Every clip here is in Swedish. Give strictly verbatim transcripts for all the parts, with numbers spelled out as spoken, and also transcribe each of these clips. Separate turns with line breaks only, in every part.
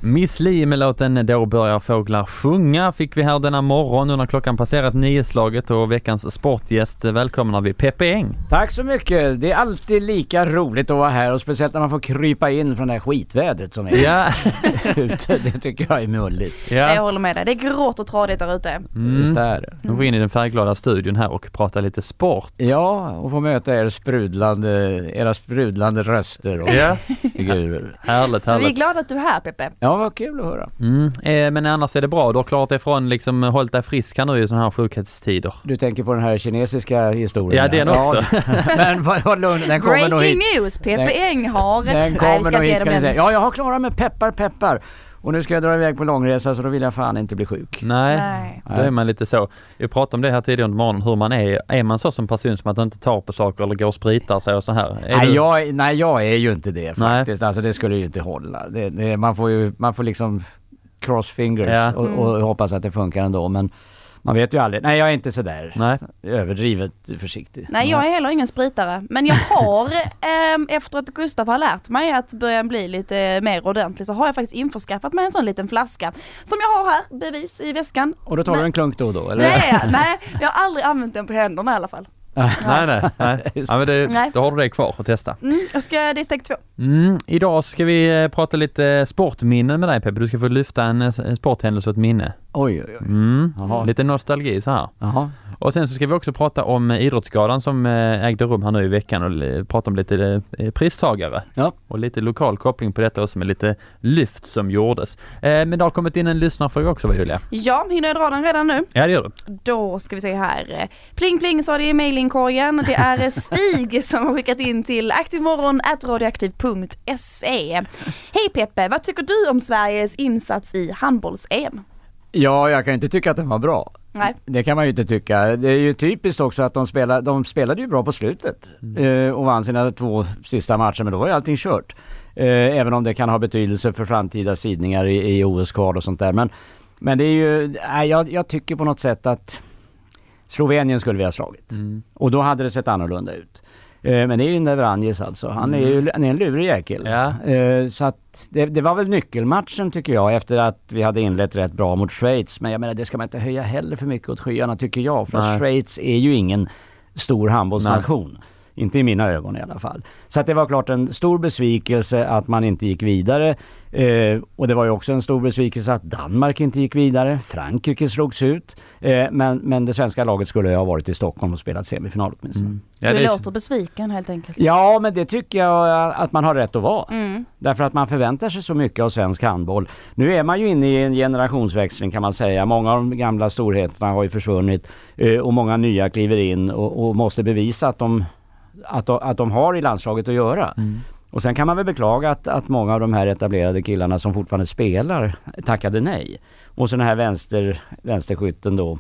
Miss Li med låten Då börjar fåglar sjunga fick vi här denna morgon när klockan passerat nio-slaget och veckans sportgäst välkomnar vi Peppe Eng.
Tack så mycket. Det är alltid lika roligt att vara här och speciellt när man får krypa in från det här skitvädret som är
ja.
ute. Det tycker jag är mulligt.
Ja. Jag håller med dig. Det är grått och tradigt där ute.
Mm. Just det är.
Nu går in i den färgglada studion här och pratar lite sport.
Ja, och få möta er sprudlande, era sprudlande röster och
ja.
figurer.
Härligt, härligt.
Vi är glada att du är här, Peppe.
Ja, vad kul att höra.
Mm. Eh, men annars är det bra. Du har klarat dig från liksom hållit dig frisk här nu i sådana här sjukhetsstider.
Du tänker på den här kinesiska historien.
Ja, den också.
Ja, men vad, vad lugn, den kommer
Breaking
nog hit.
news, Peppe Eng har...
Den kommer nog hit, ska ni säga. Ja, jag har klarat med peppar, peppar. Och nu ska jag dra iväg på långresa så då vill jag fan inte bli sjuk.
Nej, Nej. Då är man lite så. Jag pratade om det här tidigare under morgonen, hur man är. Är man så som person som att inte tar på saker eller går och spritar sig och så här? Är
nej,
du...
jag, nej, jag är ju inte det faktiskt.
Nej.
Alltså det skulle ju inte hålla. Det, det, man får ju man får liksom cross fingers ja. och, och hoppas att det funkar ändå. Men man vet ju aldrig. Nej, jag är inte sådär
Nej.
överdrivet försiktig.
Nej, jag är heller ingen spritare. Men jag har, eh, efter att Gustav har lärt mig att börja bli lite mer ordentlig, så har jag faktiskt införskaffat mig en sån liten flaska som jag har här, bevis i väskan.
Och då tar men, du en klunk då då? Eller?
Nej, nej, jag har aldrig använt den på händerna i alla fall.
nej, nej, nej. Ja, men det, nej. Då har du det kvar att testa.
Mm, jag ska, det är steg två.
Mm, idag ska vi prata lite sportminnen med dig, Peppe. Du ska få lyfta en, en sporthändelse och ett minne.
Oj, oj, oj.
Mm, lite nostalgi så här.
Aha.
Och sen så ska vi också prata om idrottsgalan som ägde rum här nu i veckan och prata om lite pristagare.
Ja.
Och lite lokal koppling på detta också med lite lyft som gjordes. Men det har kommit in en lyssnarfråga också, va, Julia?
Ja, hinner jag dra den redan nu?
Ja, det gör du.
Då ska vi se här. Pling pling sa det i mailinkorgen. Det är Stig som har skickat in till aktivmorgon at radioaktiv punkt se. Hej Peppe, vad tycker du om Sveriges insats i handbolls-E M?
Ja, jag kan inte tycka att den var bra.
Nej.
Det kan man ju inte tycka. Det är ju typiskt också att de spelade, de spelade ju bra på slutet mm. eh, och vann sina två sista matcher, men då var ju allting kört. Eh, även om det kan ha betydelse för framtida sidningar i, i O S-kval och sånt där. Men, men det är ju, äh, jag, jag tycker på något sätt att Slovenien skulle vi ha slagit. Mm. Och då hade det sett annorlunda ut. Eh, men det är ju Nevranjes alltså. Han är ju han är en lurig jäkel.
Ja.
Eh, så att det, det var väl nyckelmatchen tycker jag efter att vi hade inlett rätt bra mot Schweiz. Men jag menar det ska man inte höja heller för mycket åt skyarna tycker jag. För att Schweiz är ju ingen stor handbollsnation. Nej. Inte i mina ögon i alla fall. Så att det var klart en stor besvikelse att man inte gick vidare. Eh, och det var ju också en stor besvikelse att Danmark inte gick vidare. Frankrike slogs ut. Eh, men, men det svenska laget skulle ju ha varit i Stockholm och spelat semifinal åtminstone. Mm.
Ja, du låter besviken helt enkelt.
Ja, men det tycker jag att man har rätt att vara.
Mm.
Därför att man förväntar sig så mycket av svensk handboll. Nu är man ju inne i en generationsväxling kan man säga. Många av de gamla storheterna har ju försvunnit. Eh, och många nya kliver in och, och måste bevisa att de Att, att de har i landslaget att göra. Mm. Och sen kan man väl beklaga att, att många av de här etablerade killarna som fortfarande spelar tackade nej. Och så den här vänster, vänsterskytten då.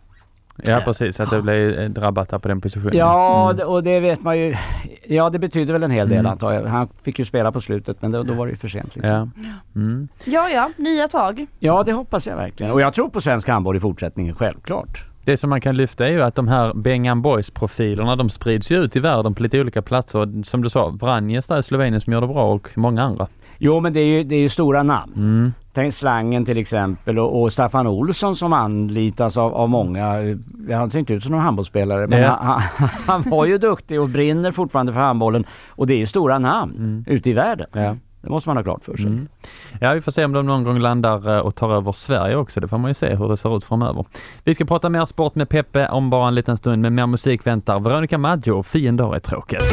Ja, precis. Att det blev drabbat här på den positionen.
Ja,
mm.
och det vet man ju. Ja, det betyder väl en hel del mm. antar jag. Han fick ju spela på slutet, men då, då var det ju för sent. Liksom.
Ja. Mm.
ja, ja. Nya tag.
Ja, det hoppas jag verkligen. Och jag tror på svensk handboll i fortsättningen, självklart.
Det som man kan lyfta är ju att de här Bengan Boys-profilerna, de sprids ju ut i världen på lite olika platser. Som du sa, Vranjes där i Slovenien som gör det bra och många andra.
Jo, men det är ju, det är ju stora namn.
Mm.
Tänk Slangen till exempel och, och Staffan Olsson som anlitas av, av många. Han ser inte ut som någon handbollsspelare, men
ja.
han, han, han var ju duktig och brinner fortfarande för handbollen. Och det är ju stora namn mm. ute i världen. Ja. Det måste man ha klart för sig. Mm.
Ja, vi får se om de någon gång landar och tar över Sverige också. Det får man ju se hur det ser ut framöver. Vi ska prata mer sport med Peppe om bara en liten stund, men mer musik väntar. Veronica Maggio, Fiender är tråkigt.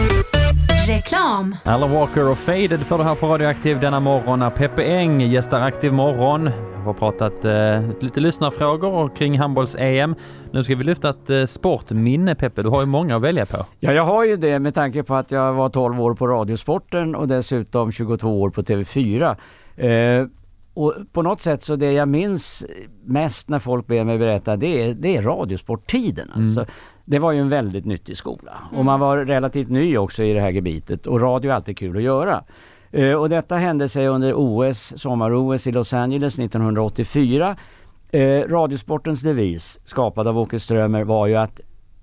Reklam.
Alan Walker och Faded för det här på Radioaktiv denna morgon när Peppe Eng gästar Aktiv morgon. Jag har pratat eh, lite lyssnarfrågor kring handbolls-E M. Nu ska vi lyfta ett eh, sportminne, Peppe. Du har ju många att välja på.
Ja, jag har ju det med tanke på att jag var tolv år på Radiosporten och dessutom tjugotvå år på T V fyra. Eh, och på något sätt så det jag minns mest när folk ber mig berätta det är, det är Radiosporttiden. Alltså. Mm. Det var ju en väldigt nyttig skola. Mm. Och man var relativt ny också i det här gebitet. Och radio är alltid kul att göra. Uh, och detta hände sig under O S, sommar-O S i Los Angeles nittonhundraåttiofyra. Uh, Radiosportens devis, skapad av Åke Strömer, var ju att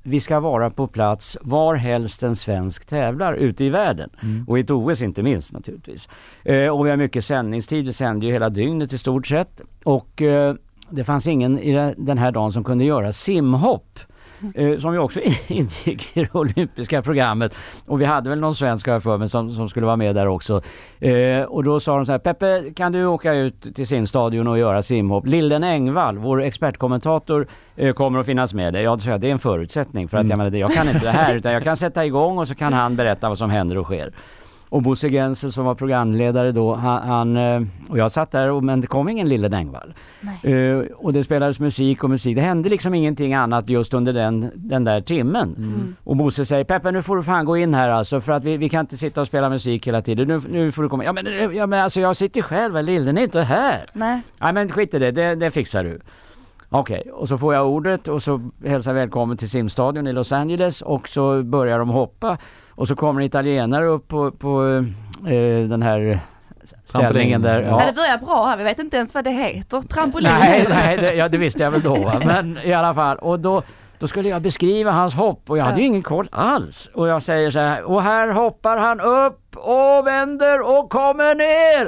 vi ska vara på plats var helst en svensk tävlar ute i världen. Mm. Och i ett O S inte minst naturligtvis. Eh, och vi har mycket sändningstid, vi sänder ju hela dygnet i stort sett. Och eh, det fanns ingen i den här dagen som kunde göra simhopp. Eh, som ju också ingick i det olympiska programmet. Och vi hade väl någon svensk här för mig som, som skulle vara med där också. Eh, och då sa de så här: Peppe, kan du åka ut till simstadion och göra simhopp? Lillen Engvall, vår expertkommentator, eh, kommer att finnas med. Jag sa att det är en förutsättning för att jag, menar, jag kan inte det här, utan jag kan sätta igång och så kan han berätta vad som händer och sker. Och Bosse Gensel som var programledare då, han, han och jag satt där och, men det kom ingen Lille Engvall. Uh, och det spelades musik och musik. Det hände liksom ingenting annat just under den, den där timmen. Mm. Och Bosse säger: Peppe, nu får du fan gå in här alltså, för att vi, vi kan inte sitta och spela musik hela tiden. Nu, nu får du komma. Ja men, ja, men alltså jag sitter själv, Lillen är inte här. Nej. Nej men skit i det, det, det fixar du. Okej, okay. Och så får jag ordet och så hälsar välkommen till simstadion i Los Angeles och så börjar de hoppa. Och så kommer en italienare upp på, på eh, den här ställningen där. Ja.
Ja, det börjar bra här. Vi vet inte ens vad det heter. Trampolin.
Nej, nej det, ja, det visste jag väl då. Men i alla fall. Och då, då skulle jag beskriva hans hopp. Och jag hade ju ingen koll alls. Och jag säger så här: och här hoppar han upp och vänder och kommer ner.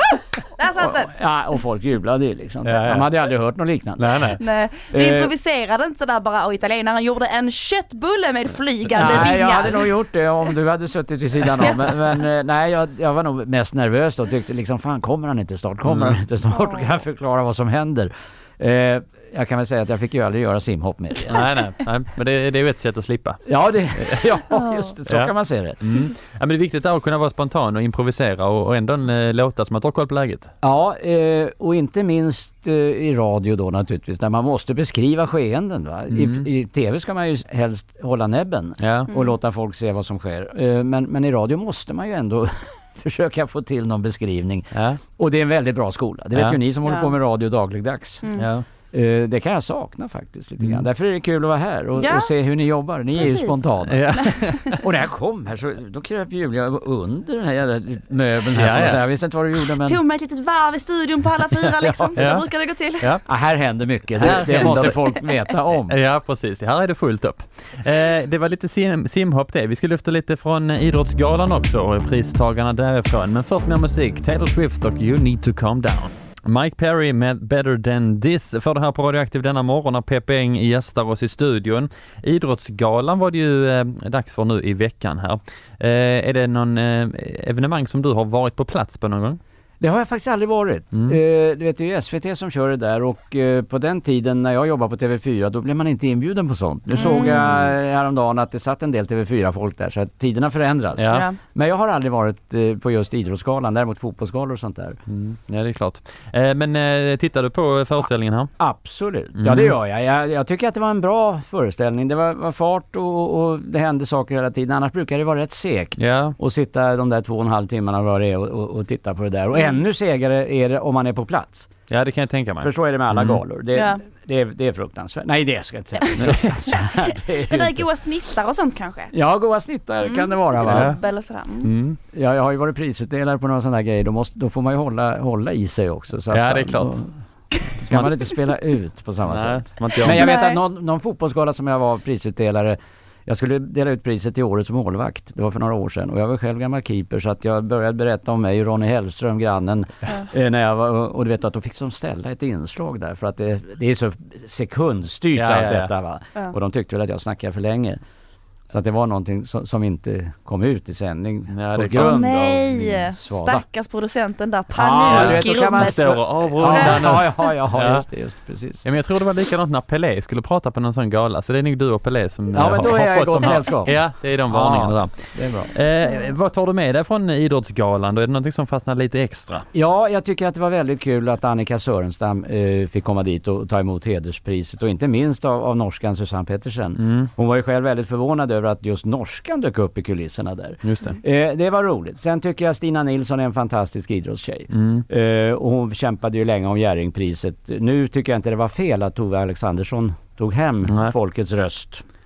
Där satt den.
Ja, och folk jublade ju liksom. Ja, ja. De hade aldrig hört något liknande.
Nej, nej.
nej. Vi improviserade inte sådär bara, och italienaren gjorde en köttbulle med flygande
nej,
vingar.
Nej, jag hade nog gjort det om du hade suttit vid sidan av. Men, men nej, jag, jag var nog mest nervös då och tyckte liksom, fan kommer han inte snart? Kommer mm. han inte snart? Och kan jag förklara vad som händer? Eh, jag kan väl säga att jag fick ju aldrig göra simhopp med det.
nej, nej, nej, men det, det är ju ett sätt att slippa.
Ja, det, ja just det, så ja. Kan man se det.
Mm. Ja, men det är viktigt att kunna vara spontan och improvisera och, och ändå eh, låta som att du har koll på läget.
Ja, eh, och inte minst eh, i radio då naturligtvis, där man måste beskriva skeenden. Va? Mm. I, I tv ska man ju helst hålla näbben ja. och mm. låta folk se vad som sker. Eh, men, men i radio måste man ju ändå försöka få till någon beskrivning. Ja. Och det är en väldigt bra skola. Det vet ja. ju ni som ja. håller på med radio dagligdags. Mm. Ja. Uh, det kan jag sakna faktiskt lite grann. Mm. Därför är det kul att vara här och, ja. och se hur ni jobbar. Ni Precis. är ju spontana. Ja. Och när jag kom här så då kröp Julia under den här jävla möbeln här. Ja, ja. Jag visste inte vad du gjorde. Men...
tog mig ett litet varv i studion på alla fyra liksom. ja. Så brukar det gå till.
Ja. Ja, här händer mycket. Det, det måste folk veta om.
Ja, precis. Här är det fullt upp. Eh, det var lite sim- simhopp det. Vi ska lyfta lite från Idrottsgalan också och pristagarna därifrån. Men först med musik. Taylor Swift och You Need to Calm Down. Mike Perry med Better Than This för det här på Radioaktiv denna morgon när Peppe Eng gästar oss i studion. Idrottsgalan var det ju eh, dags för nu i veckan här. Eh, är det någon eh, evenemang som du har varit på plats på någon gång?
Det har jag faktiskt aldrig varit. Mm. Eh, du vet, det är ju S V T som kör det där och eh, på den tiden när jag jobbade på T V fyra då blev man inte inbjuden på sånt. Nu mm. såg jag häromdagen att det satt en del T V fyra-folk där så att tiderna förändras. Ja. Ja. Men jag har aldrig varit eh, på just Idrottsgalan, däremot fotbollsgalor och sånt där.
Mm. Ja, det är klart. Eh, men eh, tittar du på föreställningen här?
Absolut. Mm. Ja, det gör jag. jag. Jag tycker att det var en bra föreställning. Det var, var fart och, och det hände saker hela tiden. Annars brukar det vara rätt segt ja. att sitta de där två och en halv timmarna var det är och, och, och titta på det där. Och mm. ännu segare är det om man är på plats.
Ja, det kan jag tänka mig.
För så är det med alla mm. galor. Det, ja. det, är, det är fruktansvärt. Nej, det ska jag inte säga.
det är det där goda snittar och sånt kanske?
Ja, goda snittar mm. kan det vara. Va?
Eller sådär. Mm.
Mm. Ja, jag har ju varit prisutdelare på några sådana här grejer. Då, måste, då får man ju hålla, hålla i sig också. Så
ja,
att,
det är klart.
Då ska man inte spela ut på samma Nej, sätt.
Men
jag vet att någon, någon fotbollsgala som jag var prisutdelare, jag skulle dela ut priset i året som målvakt. Det var för några år sedan. Och jag var själv gammal keeper så att jag började berätta om mig och Ronny Hellström, grannen. Ja. Eh, när jag var, och du vet att de fick som ställa ett inslag där. För att det, det är så sekundstyrt ja, allt ja, ja. detta va. Ja. Och de tyckte väl att jag snackade för länge. Så att det var någonting som, som inte kom ut i sändning ja, på grund oh,
nej.
av svada.
Stackars producenten där, panik ja, i rummet.
Stå och avrunda
ja, ja, ja, ja, just det, just precis.
Ja, men jag tror det var likadant när Pelé skulle prata på någon sån gala. Så det är nog du och Pelé som
ja,
har,
men då är
har fått
gott sällskap.
Ja, det är de varningarna
ja,
där.
Det är bra.
Eh, vad tar du med dig från Idrottsgalan? Då är det någonting som fastnar lite extra?
Ja, jag tycker att det var väldigt kul att Annika Sörenstam eh, fick komma dit och ta emot hederspriset. Och inte minst av, av norskan Susanne Pettersen. Mm. Hon var ju själv väldigt förvånad över att just norskan dök upp i kulisserna där.
Just det.
Eh, det var roligt. Sen tycker jag Stina Nilsson är en fantastisk idrottstjej. Mm. Eh, och hon kämpade ju länge om Jerringpriset. Nu tycker jag inte det var fel att Tove Alexandersson tog hem Nej. folkets röst.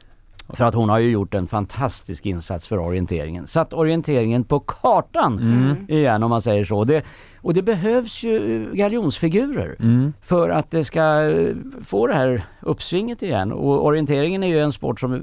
För att hon har ju gjort en fantastisk insats för orienteringen. Satt orienteringen på kartan mm. igen, om man säger så. Det, och det behövs ju galjonsfigurer mm. för att det ska få det här uppsvinget igen. Och orienteringen är ju en sport som är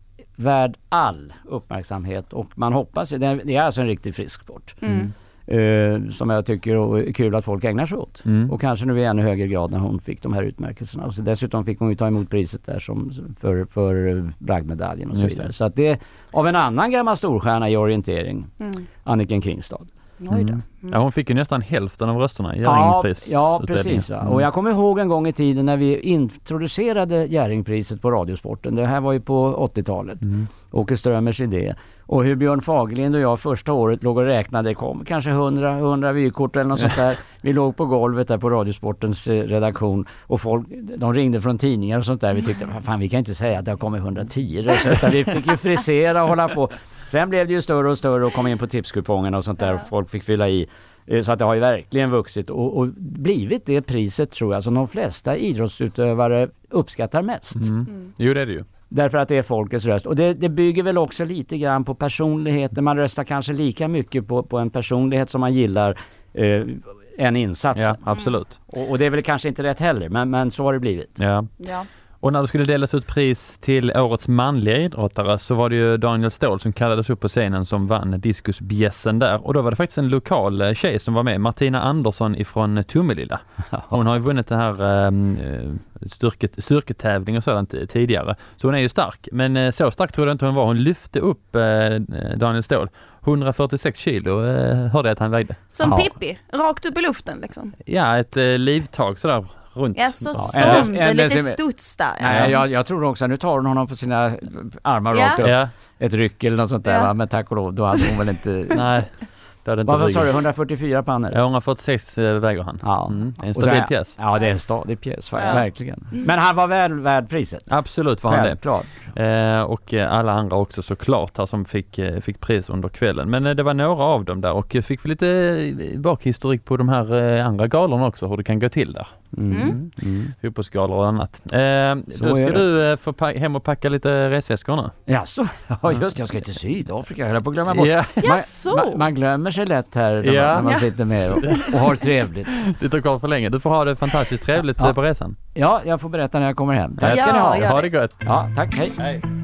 värd all uppmärksamhet. Och man hoppas, det är, det är alltså en riktigt frisk sport. Mm. Uh, som jag tycker är kul att folk ägnar sig åt. Mm. Och kanske nu i ännu högre grad när hon fick de här utmärkelserna. Och så dessutom fick hon ju ta emot priset där som för, för bragdmedaljen och så vidare. Så att det är av en annan gammal storstjärna i orientering, mm. Anniken Kringstad.
Mm. Mm.
Ja, hon fick ju nästan hälften av rösterna i
ja, ja, precis. Va? Mm. Och jag kommer ihåg en gång i tiden när vi introducerade Jerringpriset på Radiosporten. Det här var ju på åttiotalet. Mm. Åke Strömers idé. Och hur Björn Fagerlind och jag första året låg och räknade, det kom kanske hundra, hundra vykort eller något sånt där. Vi låg på golvet där på Radiosportens eh, redaktion och folk, de ringde från tidningar och sånt där. Vi tyckte, fan vi kan inte säga att det har kommit hundratio röster. Vi fick ju frisera och hålla på. Sen blev det ju större och större och kom in på tipskupongerna och sånt där och folk fick fylla i. Så att det har ju verkligen vuxit och, och blivit det priset tror jag som de flesta idrottsutövare uppskattar mest.
Mm. Mm. Jo, det är det ju.
Därför att det är folkets röst. Och det, det bygger väl också lite grann på personligheten. Man röstar kanske lika mycket på, på en personlighet som man gillar eh, en insats.
Ja, absolut.
Och, och det är väl kanske inte rätt heller, men, men så har det blivit.
Ja.
Ja.
Och när det skulle delas ut pris till årets manliga idrottare så var det ju Daniel Ståhl som kallades upp på scenen som vann diskusbjässen där. Och då var det faktiskt en lokal tjej som var med, Martina Andersson ifrån Tummelilla. Hon har ju vunnit det här äh, styrket, styrketävling och sådant tidigare. Så hon är ju stark. Men så stark tror jag inte hon var. Hon lyfte upp äh, Daniel Ståhl. hundrafyrtiosex kilo äh, hörde jag att han vägde.
Som
Aha.
Pippi, rakt upp i luften liksom.
Ja, ett äh, livtag sådär. Runt.
Ja, så,
ja,
som det lite studs där. Ja.
Nej, jag, jag tror också, nu tar hon honom på sina armar
ja.
rakt upp.
Ja.
Ett ryck eller något sånt där,
ja.
va? Men tack och lov, då hade hon väl inte...
Nej, det hade inte
vad sa du, hundrafyrtiofyra pannor?
Ja, hundrafyrtiosex väger han.
Ja.
Mm. En stabil
så,
pjäs.
Ja, det är en stadig pjäs, ja. Verkligen.
Mm.
Men han var väl värd priset.
Absolut var han
Självklart.
det. Eh, och alla andra också såklart här som fick, fick pris under kvällen. Men eh, det var några av dem där och fick vi lite bakhistorik på de här eh, andra galorna också, hur det kan gå till där.
Mm. Mm.
Fotbollsgalor och annat. Eh, då ska du eh, få pa- hem och packa lite resväskor nu.
Ja, så. Ja, just jag ska till Sydafrika. Jag höll på att glömma bort.
Ja.
Man, man, man glömmer sig lätt här när,
ja.
man, när man sitter med och, och har trevligt.
Sitter kvar för länge. Du får ha det fantastiskt trevligt
ja.
på resan.
Ja, jag får berätta när jag kommer hem. Tack
ja,
ska ni ha.
Ha det gott.
Ja, tack. Hej.
Hej.